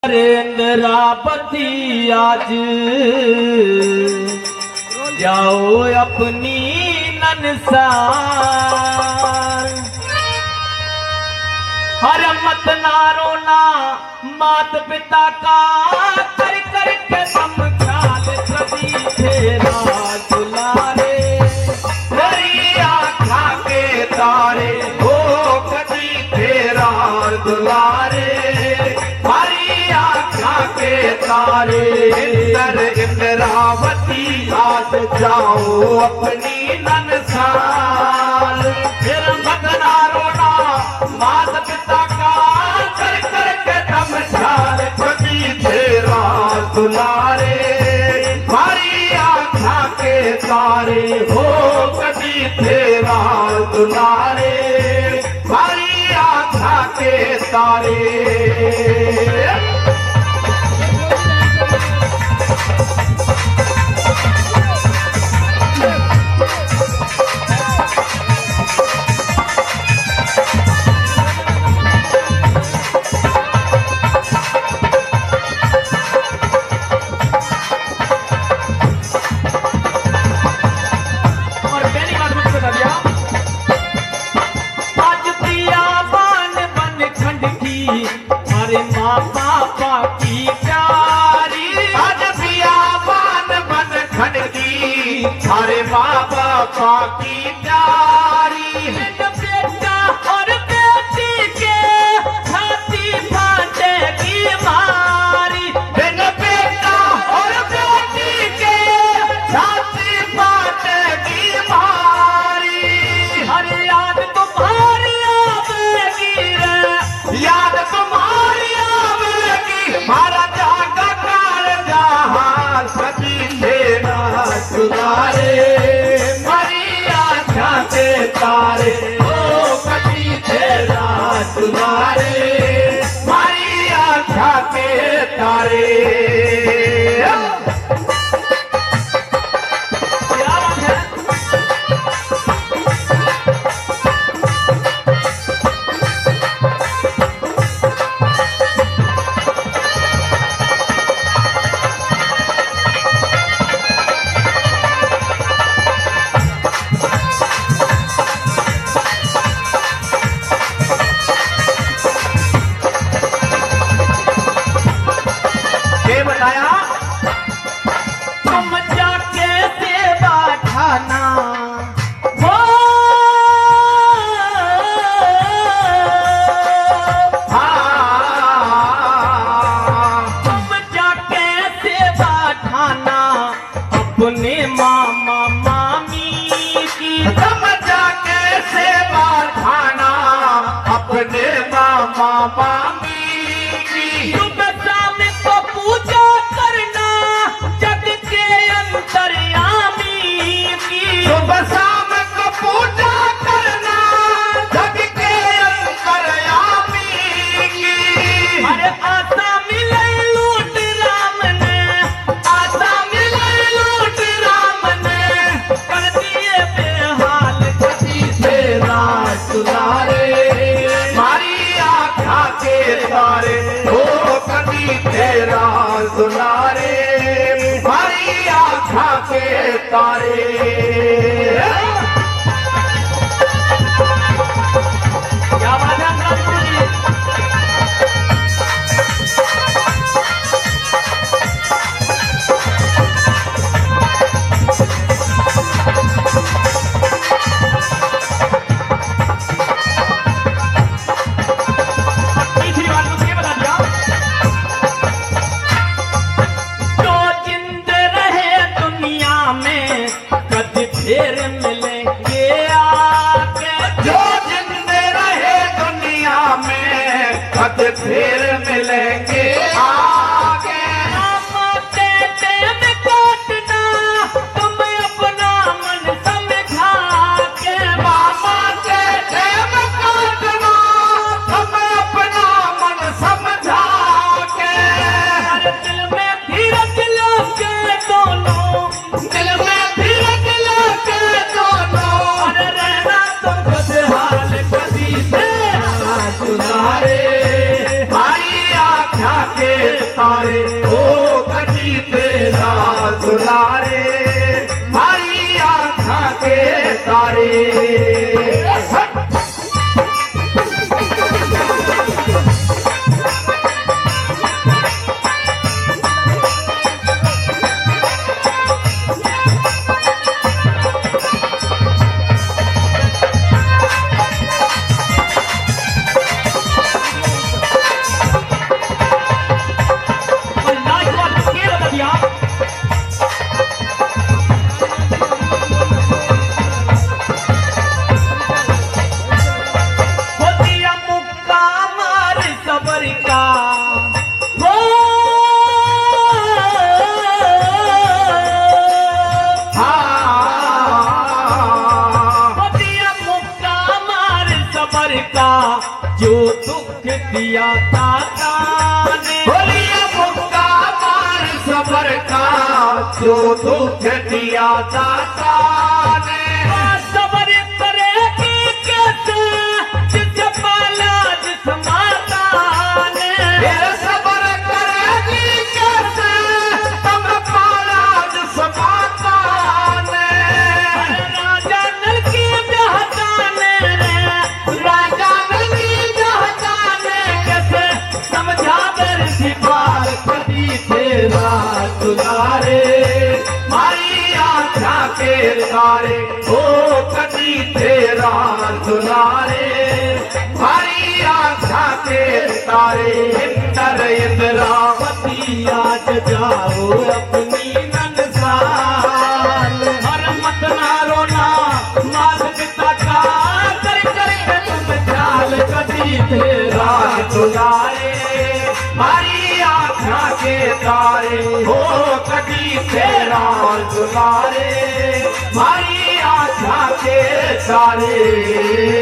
इंद्रावती आज जाओ अपनी ननसार। हर मत ना रोना मात पिता का कर कर के समझाल कभी तेरा दुलारे। हरी आँखा के तारे हो कभी तेरा दुलारे। हरी आँखा के तारे इंद्रावती आज जाओ अपनी ननसाल। फिर मत ना रोना मात पिता का कर कर के समझाल कभी तेरा दुलारे। हरी आँखा के तारे हो कभी तेरा दुलारे। हरी आँखा के तारे। हरे माँ पापा की प्यारी आज बियाबान बन खंड की हरे माँ पापा की प्यारी। बेटा और बेटी के छाती फाटेगी मारी। बिन बेटा और बेटी के छाती फाटेगी मारी। हरे याद तुम्हारी आवेगी रे, याद तुम्हारी आवेगी महाराजा का काल जहां सभी तेरा सुधारे। हरी आँखा के तारे ओ कभी तेरा सुधारे। हरी आँखा के तारे। क्या बात है? बताया तुम जाके सेवा ठाना हो। तुम जाके सेवा ठाना अपने मामा मामी की। तुम जाके सेवा खाना अपने मामा मामी की। सुबह शाम को पूजा करना जग के अंतर्यामी की। सुबह शाम को पूजा करना जग के अंतर्यामी की। अरे आशा मिले लूट राम ने, आशा मिले लूट राम ने कर दिए बेहाल कभी तेरा सुधारे। हमारी आँखा के तारे हो कभी तेरा सुनारे। हमारी आँखा के तारे। क्या बात है अंकल जी? तीसरी बात मुझे बता दिया। जो जिंद रहे दुनिया में कभी फिर मिलेंगे। तारे हो कभी तेरा दुलारे मारी आँखा के तारे जो दुख दिया दाता ने बोलिए मुक्का मार सबर का जो दुख दिया दाता ने सबर करेगी कैसे जिसे पाला जिस माता ने सबर करेगी कैसे तब पाला जिस माता ने राजा नल की बेहताने राजा दुलारे मारी आँखा के तारे हो कभी तेरा दुलारे मारी आँखा के तारे इंद्र इंद्रावती आज जाओ अपनी नंसाल हर मत ना रोना मात पिता का कर कर तुम चाल कभी तेरा दुलारे मारी आँखा के तारे हो कभी तेरा दुलारे मारी आँखा के तारे